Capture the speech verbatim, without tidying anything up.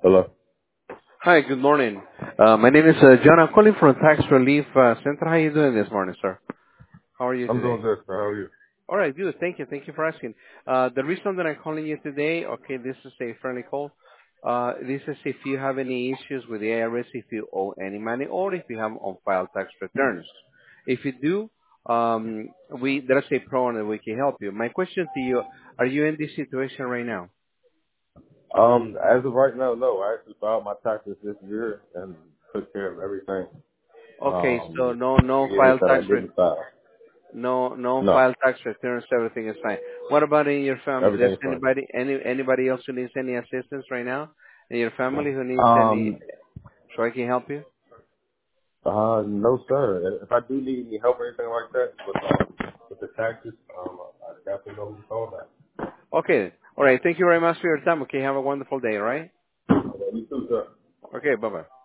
Hello. Hi, good morning. Uh, my name is uh, John. I'm calling from Tax Relief uh, Center. How are you doing this morning, sir? How are you I'm today? doing good, sir. How are you? All right, good. Thank you. Thank you for asking. Uh, the reason that I'm calling you today, okay, this is a friendly call. Uh, this is if you have any issues with the I R S, if you owe any money, or if you have on-file tax returns. If you do, um, we there's a program that we can help you. My question to you: are you in this situation right now? Um, as of right now, no. I actually filed my taxes this year and took care of everything. Okay, so Um, no, no years file that I tax didn't file. No, no No, file tax returns. Everything is fine. What about in your family? There's everything's fine. anybody, any anybody else who needs any assistance right now in your family who needs any? Um, So I can help you. uh, no, sir. If I do need any help or anything like that with, uh, with the taxes, um, I definitely know who to call that. Okay. All right. Thank you very much for your time. Okay. Have a wonderful day. All right. Okay, you too, sir. Okay. Bye bye.